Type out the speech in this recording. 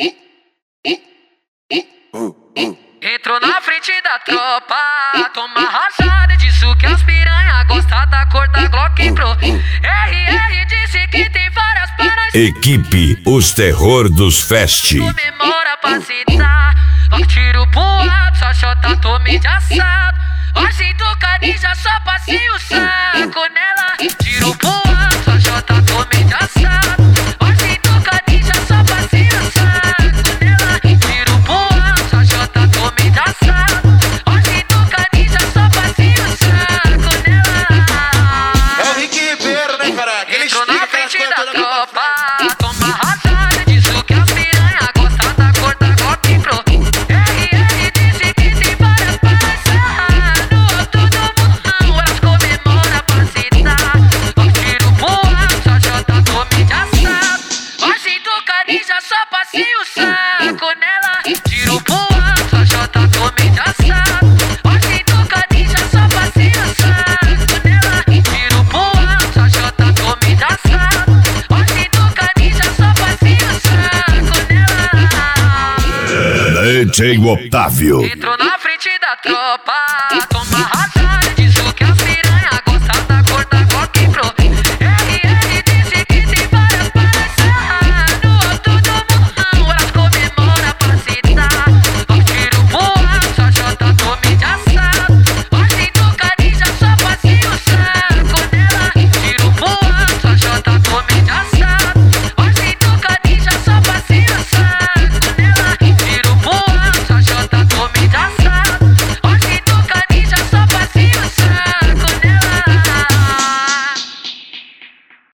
Entrou na frente da tropa, toma rajada disso que as piranha gosta da cor da Glock Pro. RR disse que tem várias paradas. Equipe Os Terror dos Fest. Comemora pra citar, ó tiro pro alto, só chota tome de assado. Hoje do canija só passei o saco nela. Tiro pro alto, só chota tome de assado. Hoje do canija só passei o saco nela. Tiro pro alto, só chota tome de assado. Hoje do canija só passei o saco nela. É o Rick Ribeiro, né, cara? Ele entrou na frente da tropa, tropa. toma rajada disso que as piranha gosta da cor da Glock Pro. RR disse que tem várias paradas no alto do morrão, elas comemora pra citar. Ó tiro pro alto, só jota tome de assado. Hoje do canija só passei o saco nela. Tiro pro alto, só jota tome de assado. Hoje do canija só passei o saco nela. Tiro pro alto, só jota tome de assado. Hoje do canija só passei o saco nela. DJ Otávio. Entrou na frente da tropa, toma rajada.